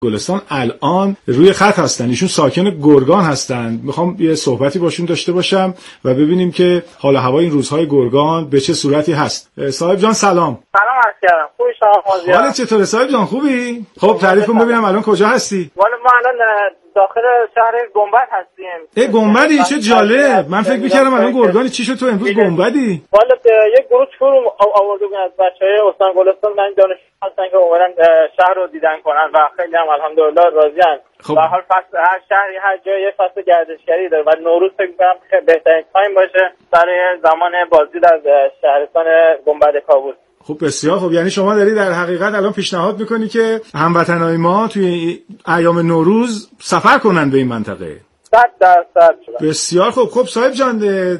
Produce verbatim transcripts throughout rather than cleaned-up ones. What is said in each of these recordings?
گلستان الان روی خط هستن. ایشون ساکن گرگان هستن. میخوام یه صحبتی باشون داشته باشم و ببینیم که حال و هوای این روزهای گرگان به چه صورتی هست. صاحب جان سلام. سلام عرض کردم. خوبی شما مازیار؟ حالت چطوره صاحب جان؟ خوبی؟ خب تعریف کن ببینم الان کجا هستی؟ والا ما الان داخل شهر گنبد هستیم. ای گنبدی؟ چه جالب. من فکر می‌کردم الان گرگانی. چی شد تو امروز گنبدی؟ والا یک گروه تور آورده بودن از بچهای استان گلستان، من دانشجو هستن که اومدن شهر رو دیدن کنن و خیلی هم الحمدلله راضی‌ام. خب. به هر فصل هر شهری هر جایی یه فصل گردشگری داره و نوروز فکر می‌کنم خیلی بهترین تایم باشه برای زمان بازدید از شهرستان گنبد کاووس. خب بسیار خوب. یعنی شما داری در حقیقت الان پیشنهاد میکنی که هموطنای ما توی ایام نوروز سفر کنن به این منطقه. صد درصد. بسیار خوب. خب صاحب جان،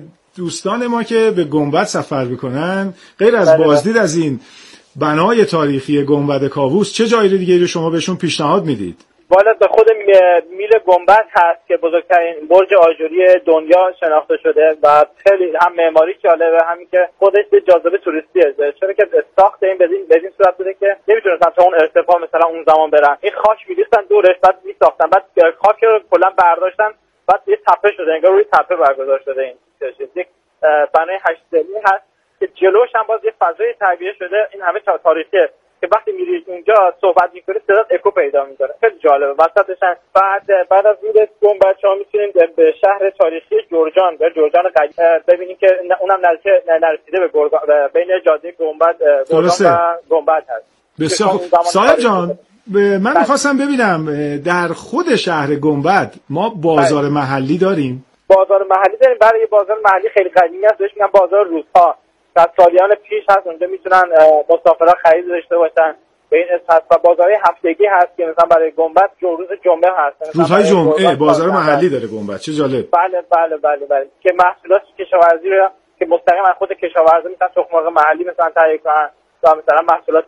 دوستان ما که به گنبد سفر میکنن غیر از بازدید از این بنای تاریخی گنبد کاووس چه جای دیگه رو شما بهشون پیشنهاد میدید؟ والا به خود میل گنبد هست که بزرگترین برج آجوری دنیا شناخته شده و خیلی هم معماری جالبه، همین که خودش به جاذبه توریستیه، چرا که ساخت این بدین بدین صورت بوده که نمیتونستن تا اون ارتفاع مثلا اون زمان برن. این خاک می‌ریختن دورش، بعد می‌ساختن، بعد خاک رو کلا برداشتن، بعد یه تپه شده، انگار روی تپه برگزار شده. این یک بنای هشت ضلعی هست که جلوش هم باز یه فضای طبیعی شده. این همه تاریخیه که وقتی میرید اونجا صحبت میکنید صدا اکو پیدا میکنه، خیلی جالبه. وسطش بعد بعد از میرید گنبد شما میتونید به شهر تاریخی جرجان به جرجان قدیم ببینید که اونم نزدیک نرسیده به گرگان، بین جاده گنبد گرگان و گنبد هست. بسیار خوب. صاحب جان من میخواستم ببینم در خود شهر گنبد ما بازار باید. محلی داریم؟ بازار محلی داریم. برای بازار محلی خیلی قدیمی است، بهش میگن بازار روزها. از سالیان پیش هست، اونجا میتونن مسافرها خرید داشته باشن. به این اساس هست و بازارهای هفتگی هست که مثلا برای گنبد روز جمعه هست. روزهای جمعه بازار محلی داره گنبد. چه جالب. بله بله بله بله که محصولات کشاورزی رو که مستقیما از خود کشاورزا میتونن تخم مرغ محلی مثلا تهیه کنن و مثلا محصولات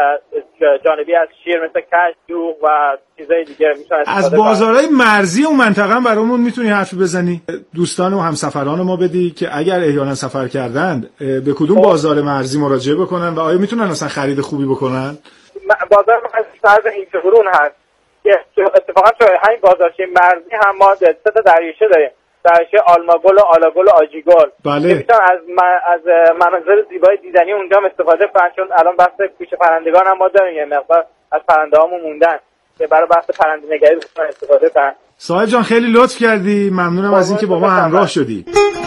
جانبی از شیر مثل کشک، دوغ و چیزای دیگه میتونن. از بازارهای مرزی اون منطقه برامون میتونی حرفی بزنی؟ دوستان و همسفران ما بدی که اگر احیانا سفر کردند به کدوم بازار مرزی مراجعه بکنن و آیا میتونن مثلا خرید خوبی بکنن؟ بازار مرزی سر هینچه‌برون هست که اتفاقا تو همین بازارچه مرزی هم ما سه تا دریاچه داریم، دریاچه آلماگل و آلاگل و آجیگل. بله. که میتونن از من... از مناظر زیبای دیدنی اونجا هم استفاده کنن، چون الان بحث کوچ پرندگان هم ما داریم، یه مقدار از پرنده‌هامون موندن که برای بحث پرنده‌نگری بتونن استفاده کنن. صاحب جان خیلی لطف کردی، ممنونم از اینکه با ما همراه شدی.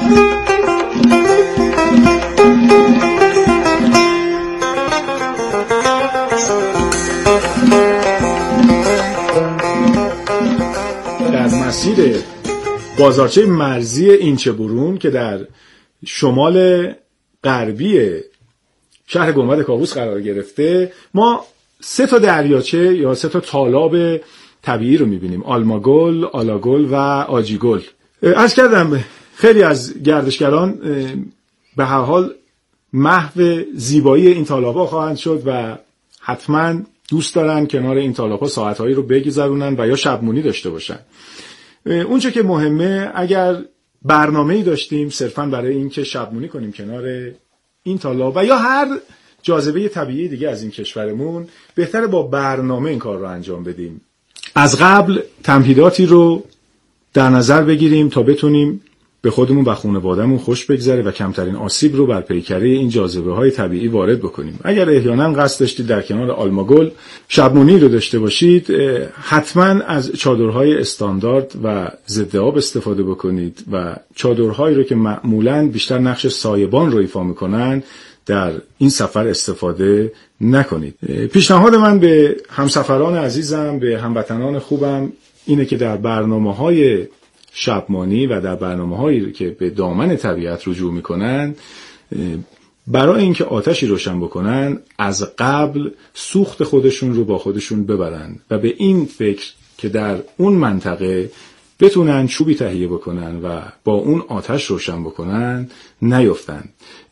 در مسیر بازارچه مرزی اینچه‌برون که در شمال غربی شهر گنبد کاووس قرار گرفته، ما سه تا دریاچه یا سه تا تالاب طبیعی رو می‌بینیم: آلماگل، آلاگل و آجیگل. عرض کردم خیلی از گردشگران به هر حال محو زیبایی این تالاب‌ها خواهند شد و حتما دوست دارن کنار این تالاب‌ها ساعت‌هایی رو بگذرونن و یا شبمونی داشته باشن. اونچه که مهمه، اگر برنامه‌ای داشتیم صرفاً برای این که شبمونی کنیم کنار این تالاب و یا هر جاذبه طبیعی دیگه از این کشورمون، بهتره با برنامه این کار رو انجام بدیم. از قبل تمهیداتی رو در نظر بگیریم تا بتونیم به خودمون و خانواده‌مون خوش بگذره و کمترین آسیب رو بر پیکره این جاذبه‌های طبیعی وارد بکنیم. اگر احیانا قصد داشتید در کنار آلماگل شبمونی رو داشته باشید، حتما از چادرهای استاندارد و ضد آب استفاده بکنید و چادرهایی رو که معمولاً بیشتر نقش سایبان رو ایفا می‌کنن در این سفر استفاده نکنید. پیشنهاد من به همسفران عزیزم، به هموطنان خوبم اینه که در برنامه‌های شبمانی و در برنامه‌هایی که به دامن طبیعت رجوع می‌کنن، برای اینکه آتشی روشن بکنن از قبل سوخت خودشون رو با خودشون ببرن و به این فکر که در اون منطقه بتونن چوبی تهیه بکنن و با اون آتش روشن بکنن نیفتن.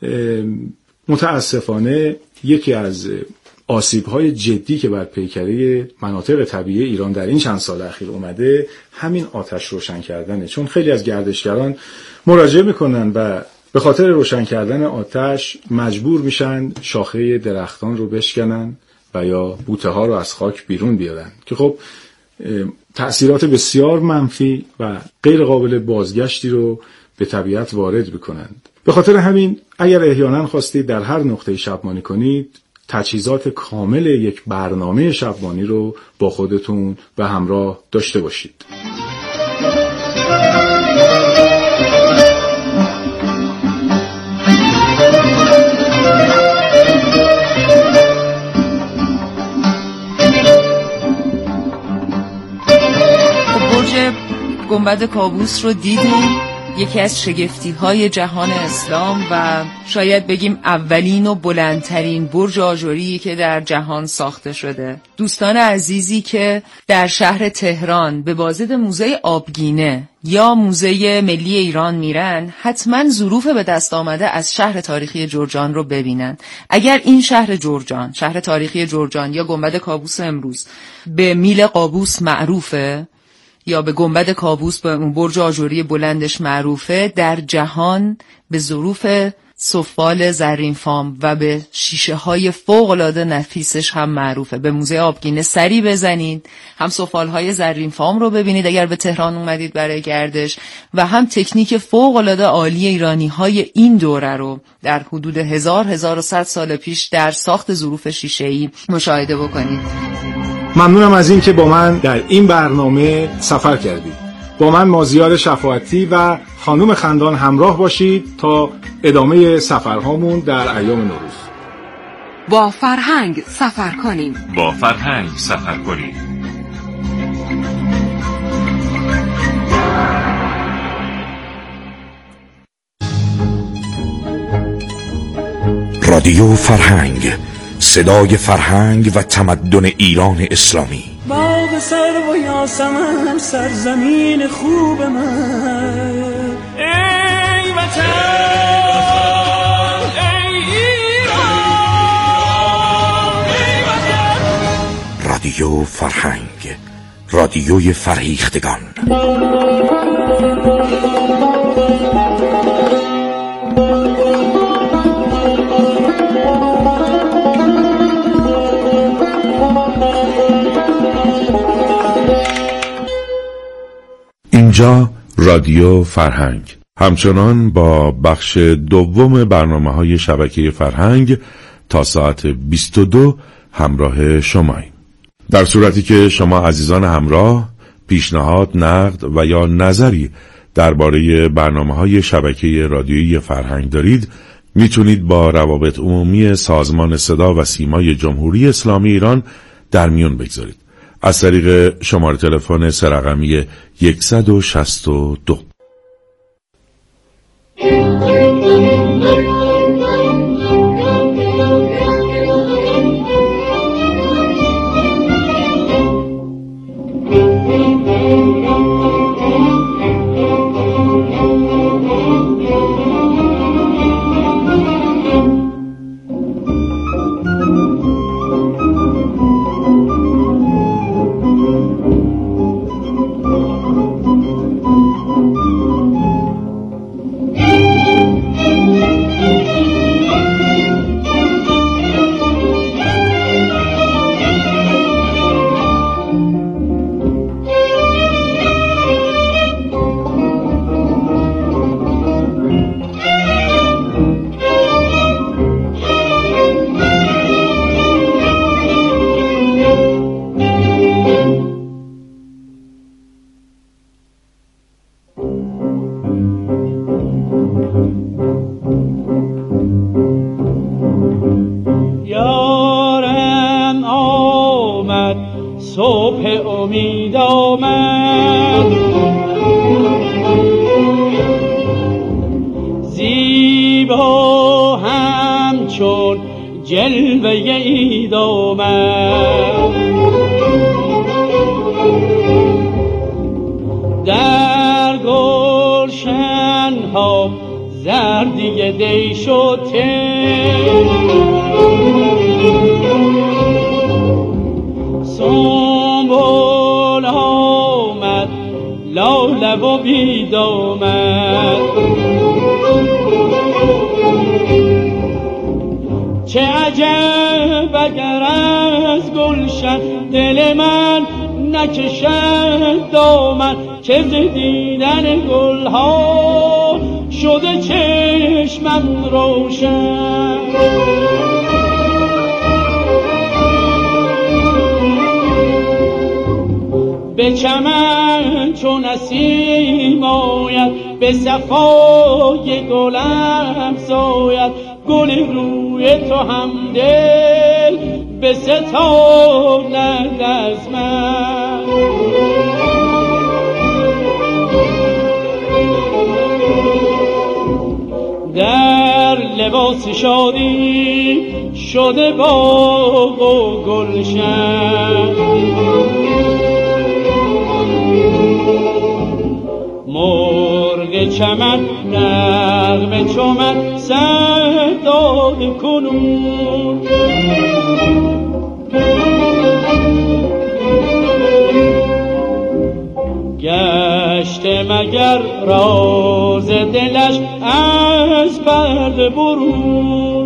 متاسفانه یکی از آسیب‌های جدی که بر پیکره مناطق طبیعی ایران در این چند سال اخیر اومده همین آتش روشن کردنه، چون خیلی از گردشگران مراجعه میکنن و به خاطر روشن کردن آتش مجبور میشن شاخه درختان رو بشکنن و یا بوته ها رو از خاک بیرون بیارن که خب تأثیرات بسیار منفی و غیر قابل بازگشتی رو به طبیعت وارد بکنند. به خاطر همین اگر احیانا خواستید در هر نقطه شبمانی کنید، تجهیزات کامل یک برنامه شبمانی رو با خودتون به همراه داشته باشید. برج گنبد کابوس رو دیدیم، یکی از شگفتی‌های جهان اسلام و شاید بگیم اولین و بلندترین برج آجری که در جهان ساخته شده. دوستان عزیزی که در شهر تهران به بازدید موزه آبگینه یا موزه ملی ایران میرن، حتما ظروف به دست آمده از شهر تاریخی جرجان رو ببینن. اگر این شهر جرجان، شهر تاریخی جرجان یا گنبد کابوس امروز به میل قابوس معروفه یا به گنبد کابوس به اون برج آجری بلندش معروفه، در جهان به ظروف سفال زرین فام و به شیشه های فوق العاده نفیسش هم معروفه. به موزه آبگینه سری بزنید، هم سفال های زرین فام رو ببینید اگر به تهران اومدید برای گردش، و هم تکنیک فوق العاده عالی ایرانی های این دوره رو در حدود هزار هزار و صد سال پیش در ساخت ظروف شیشه‌ای مشاهده بکنید. ممنونم از این که با من در این برنامه سفر کردید. با من مازیار شفاعتی و خانم خندان همراه باشید تا ادامه سفرهامون در ایام نوروز. با فرهنگ سفر کنیم. با فرهنگ سفر کنیم. رادیو فرهنگ، صدای فرهنگ و تمدن ایران اسلامی. باغ سرو و یاسمن سرزمین خوب من، ای وطن ای ایران ای وطن. رادیو فرهنگ، رادیوی فرهیختگان. اینجا رادیو فرهنگ، همچنان با بخش دوم برنامه‌های شبکه فرهنگ تا ساعت بیست و دو همراه شماییم. در صورتی که شما عزیزان همراه پیشنهاد، نقد و یا نظری درباره برنامه‌های شبکه رادیویی فرهنگ دارید، میتونید با روابط عمومی سازمان صدا و سیمای جمهوری اسلامی ایران در میون بگذارید از طریق شماره تلفن سه رقمی صد و شصت و دو. در گلشن ها زردی دی شده، سنبول آمد لاله و بیدامد. چه عجب اگر گلشن دل من نکشد دامن که ز دیدن گلها شده چشمم روشن. به چمن چون نسیم آید به صفای گلم ساید گل روی تو هم دل به ستاند از من. در لباس شادی شده باغ و گلشن مرغ چمن نغمه چمن سر داده کنون گشته مگر راز دلش از پرده برون.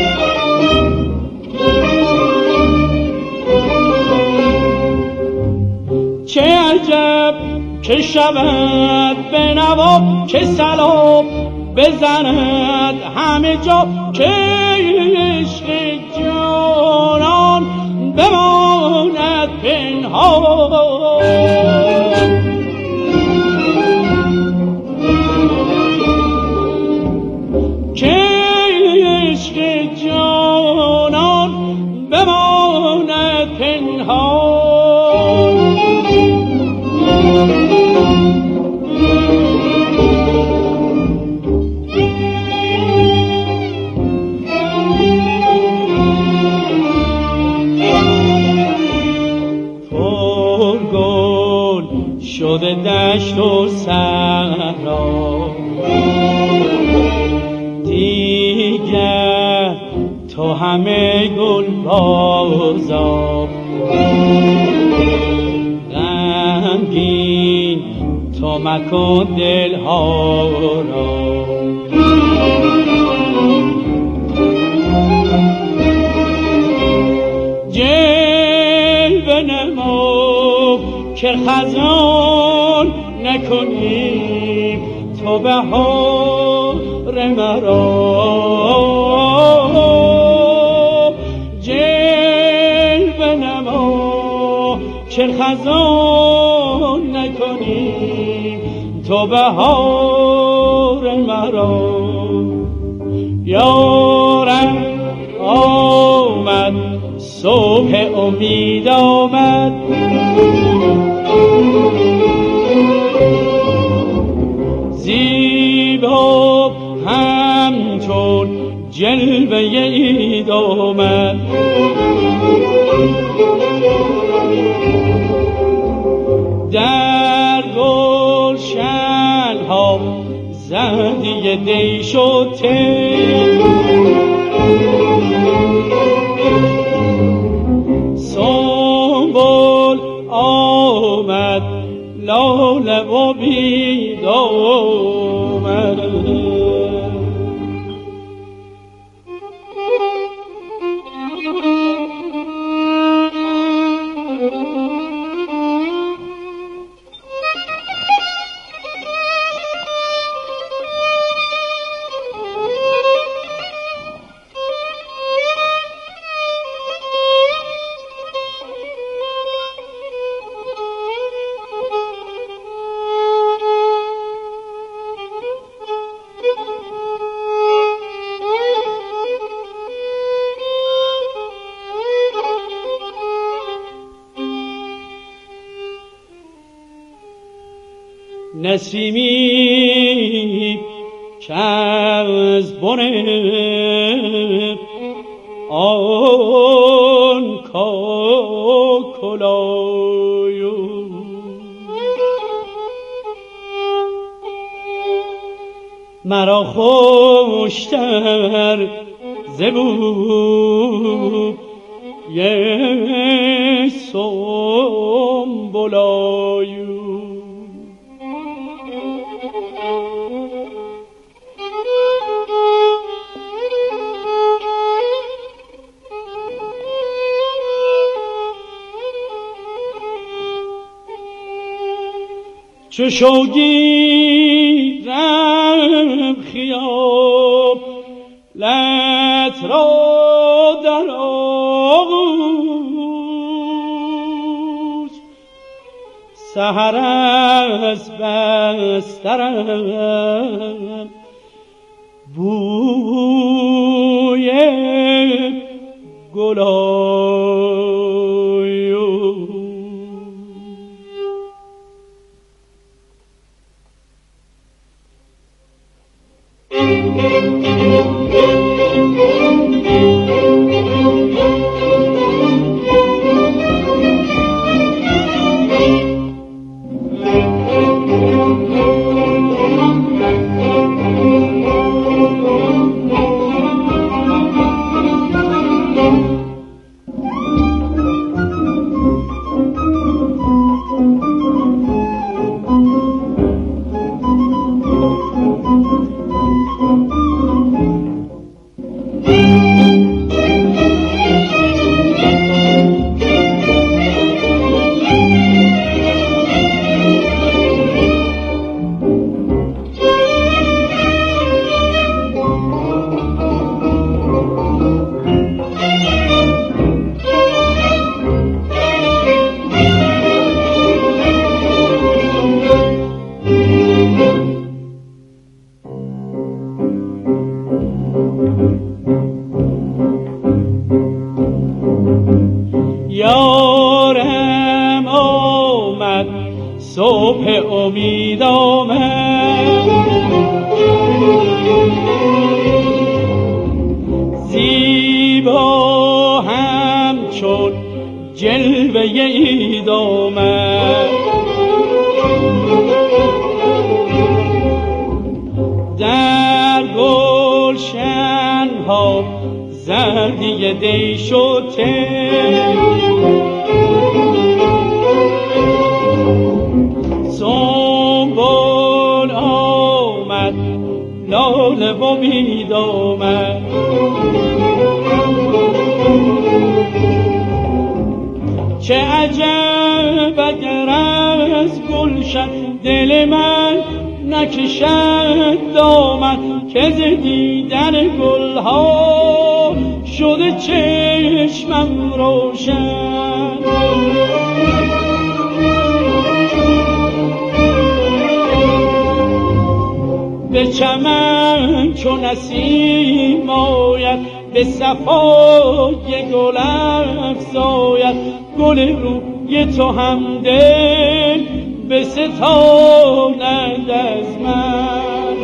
چه عجب که شود به نوا که سلام بزند همه جا که عشق جانان بماند پنهان. که عشق جانان بماند پنهان. شده دشت و صحرا دیگر تو همه گل بازا غمگین تو مکن دلها را. جلوه نما که خزان نکنیم تو بهار مرا. جلوه نما که خزان نکنیم تو بهار مرا. یارم آمد صبح امید آمد زیبا همچون جلوه عید آمد. در گلشن ها زردی دی شد سنبل آمد لاله و بید آمد. نسیمی که از بن آن کاکلایو مرا خوشتر زبو یه سنبلایو. چو شوگیرم خیاب لت را در آغوش سحر از بسترم بوی گلای یارم آمد صبح امید آمد زیبا همچون جلوه عید آمد در گلشن ها زردی دی شده سنبل آمد لاله و بید آمد چه عجب اگر از گلشن دل من نکشد دامن که ز دیدن گلها شده چشمم روشن به چمن چو نسیم آید به صفای گل افزاید گل روی تو هم دل به ستاند از من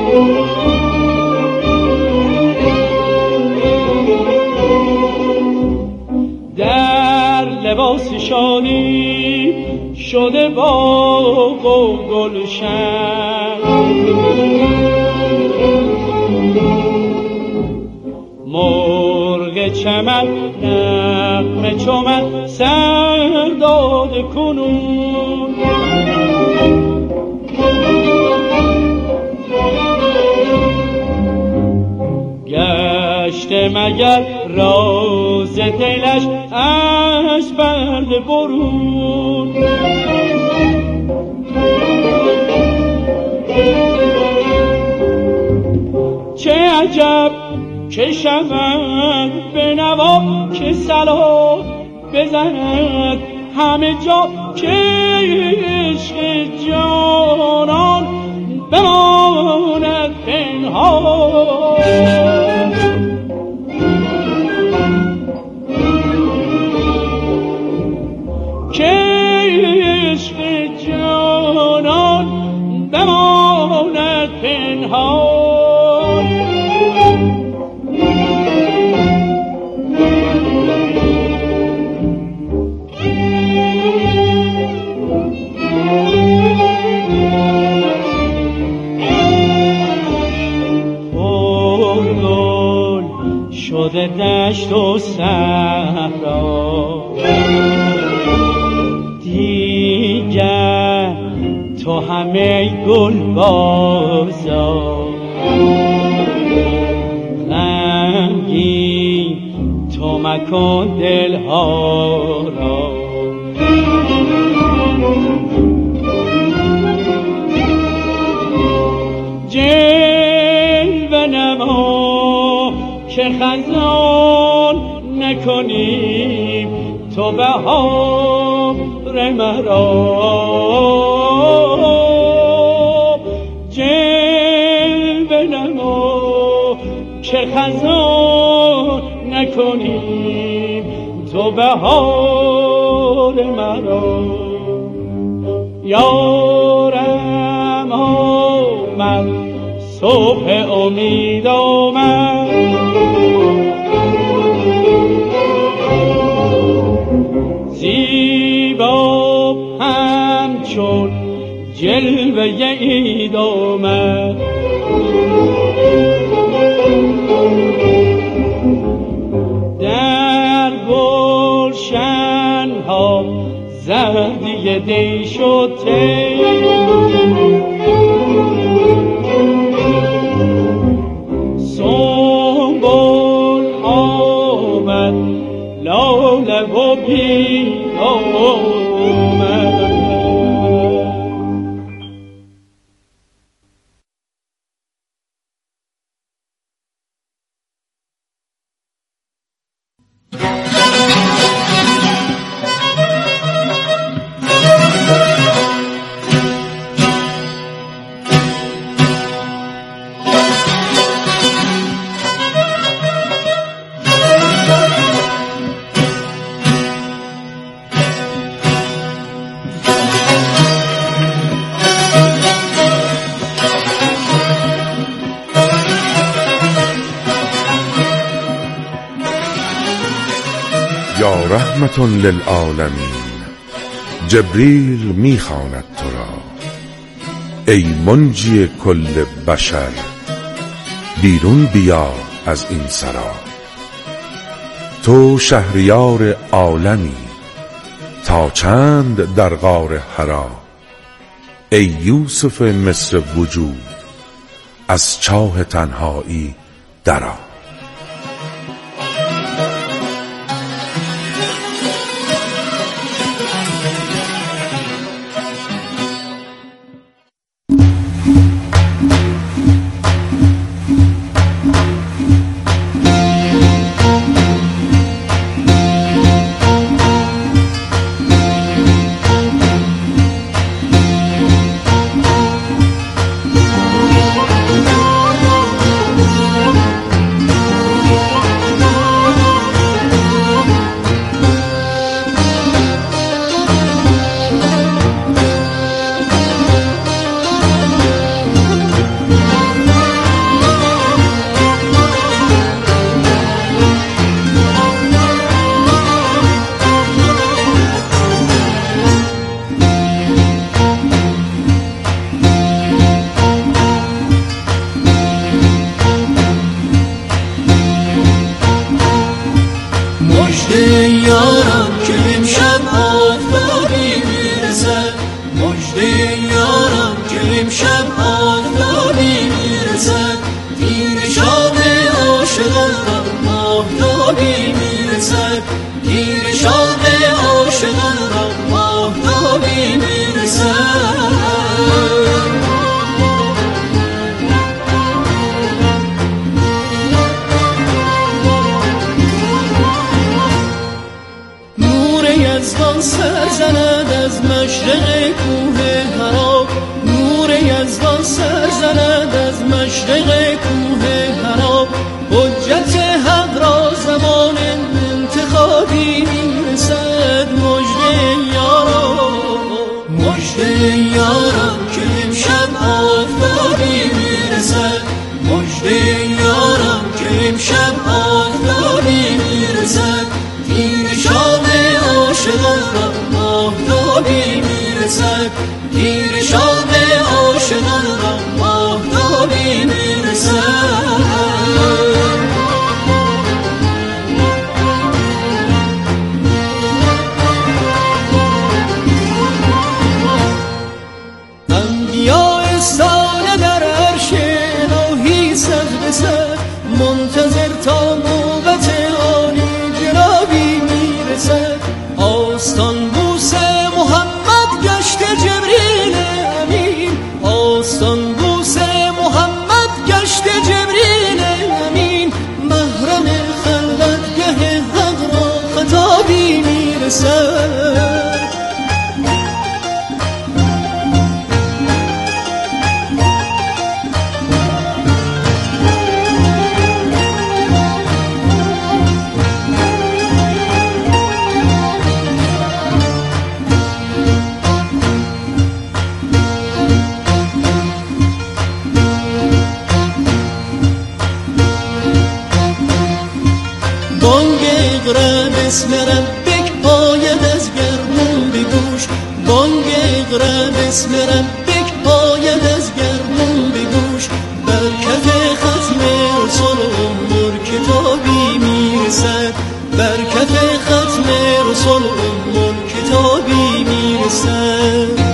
در لباس شادی شده باغ و گلشن مرغ چمن نغمه چو من سر داده کنون گشته مگر راز دلش از پرده برون چه عجب که شود به نوا که صلا بزند همه جا که عشق جانان بماند پنهان که عشق جانان بماند پنهان شده دشت و صحرا دیگر تو همه گل بازار غمگین تو مکن دلها را چه خزان نکنیم تو بهار مرا جلوه نما چه خزان نکنیم تو بهار مرا یارم آمد صبح امید آمد زیبا همچون جلوه عید آمد در گلشن ها زردی دی شد سنبل آمد لاله و بی آمد یا رحمت للعالمین جبریل میخواند تو را ای منجی کل بشر بیرون بیا از این سرا تو شهریار عالمی تا چند در غار حرا ای یوسف مصر وجود از چاه تنهایی درآ آستان بوسه محمد گشت جبریل میرسد. بسم ربک آید از گردون به گوش، بانگ اقرا بسم ربک آید از گردون به گوش، بر کف ختم رسول عمر کتابی میرسد، بر کف ختم رسول عمر کتابی میرسد.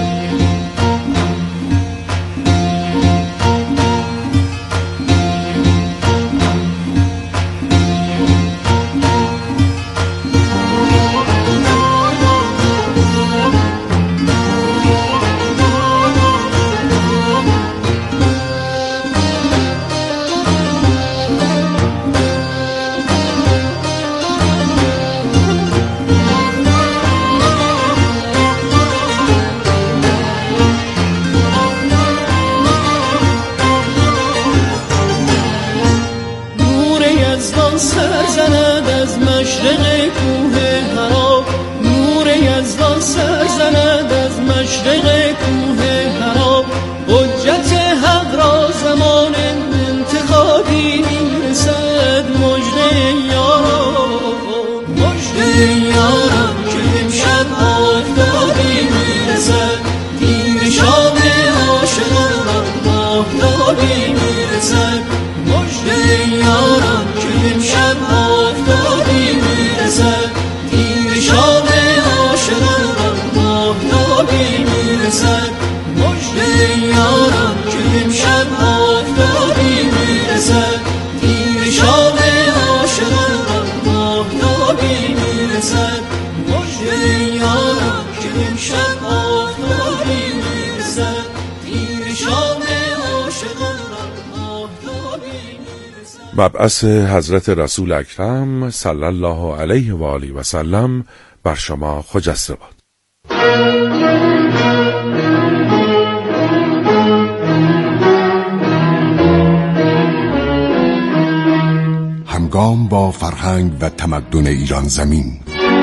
سرزند از مشرق کوه حرا، نور یزدان سرزند از مشرق کوه حرا، حجت حق را زمان انتخابی میرسد. مژده یاران، مژده یاران که امشب آفتابی میرسد، دین شام عاشقان را آفتابی میرسد. مژده یاران که امشب آفتابی میرسد، دین شام عاشقان را آفتابی میرسد. مژده یاران که امشب آفتابی میرسد، دین شام عاشقان را آفتابی میرسد. مژده یاران که امشب آفتابی میرسد، دین شام عاشقان را آفتابی میرسد. مبعث حضرت رسول اکرم صلی الله علیه و آله و سلم بر شما خجسته باد. همگام با فرهنگ و تمدن ایران زمین.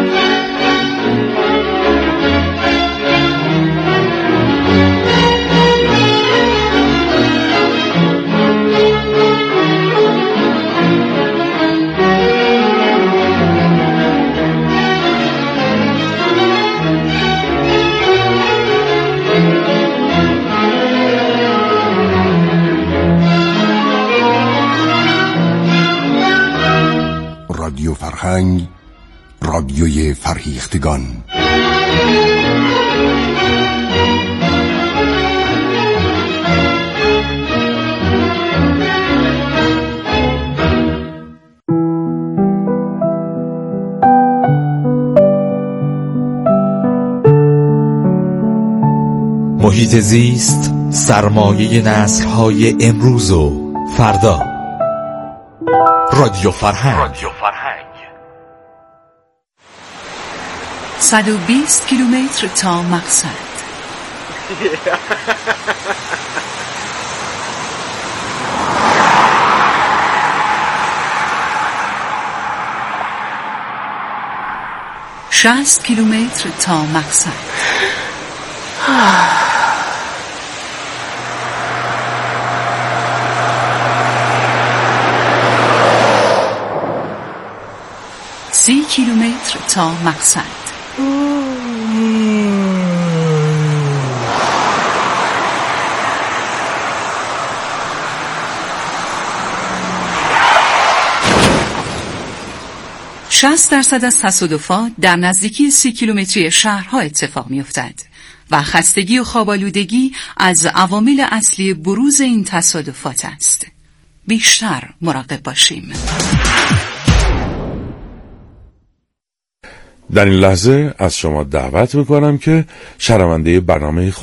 رادیو فرهنگ، رادیوی فرهیختگان. محیط زیست سرمایه نسل‌های امروز و فردا. رادیو فرهنگ. رادیو فرهنگ. صد و بیست کیلومتر تا مقصد. شصت کیلومتر تا مقصد. سی کیلومتر تا مقصد. شصت درصد از تصادفات در نزدیکی سی کیلومتری شهرها اتفاق می‌افتد و خستگی و خواب‌آلودگی از عوامل اصلی بروز این تصادفات است. بیشتر مراقب باشیم. در این لحظه از شما دعوت میکنم که شنونده برنامه